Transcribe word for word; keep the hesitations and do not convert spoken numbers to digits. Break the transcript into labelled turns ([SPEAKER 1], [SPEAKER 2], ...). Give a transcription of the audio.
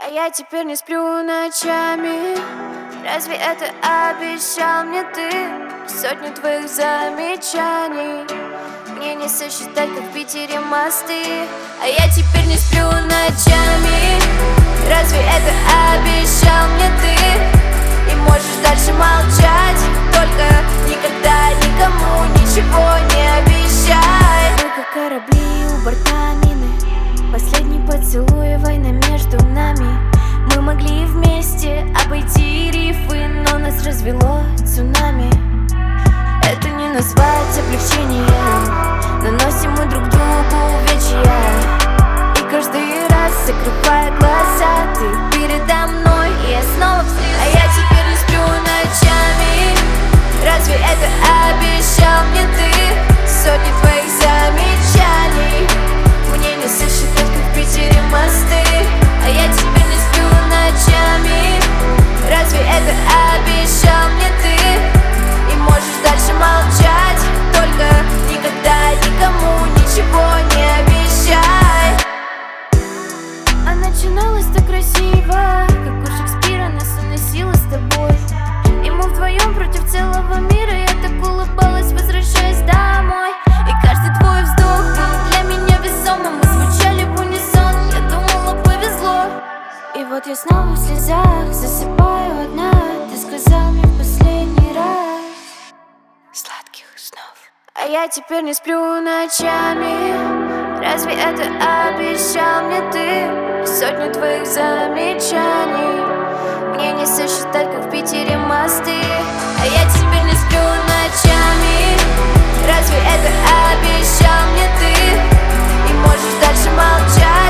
[SPEAKER 1] я теперь не сплю ночами. Разве это обещал мне ты? Сотни твоих замечаний мне не сосчитать, как в Питере мосты. А я теперь не сплю ночами. Разве это обещал мне ты? И можешь дальше молчать, только никогда никому ничего не обещай. Мы как корабли у борта мины, последний поцелуй, война между нами. Мы могли вместе обойти рифы, но нас развело цунами. Это не назвать облегчением, наносим мы друг другу увечья. И каждый раз, закрывая глаза, ты передо мной, и я снова вслед. А я теперь не сплю ночами. Разве это обещал мне ты? Сотни твоих замечаний мне не сосчитать, как в Питере мосты. А я теперь не сплю ночами. Разве это обещал мне ты? И можешь дальше молчать, только никогда никому ничего не обещай. А начиналось так красиво, как у Шекспира нас уносило с тобой. И мы вдвоем против целого мира. Я так улыбалась, возвращаясь домой. И каждый твой вздох был для меня весомым. Мы звучали в унисон, я думала, повезло. И вот я снова в слезах засыпаю одна. Ты сказал мне в последний раз сладких снов. А я теперь не сплю ночами. Разве это обещал мне ты? Сотни твоих замечаний мне не сосчитать, как в Питере мосты. А я теперь не сплю ночами. Разве это обещал мне ты? И можешь дальше молчать,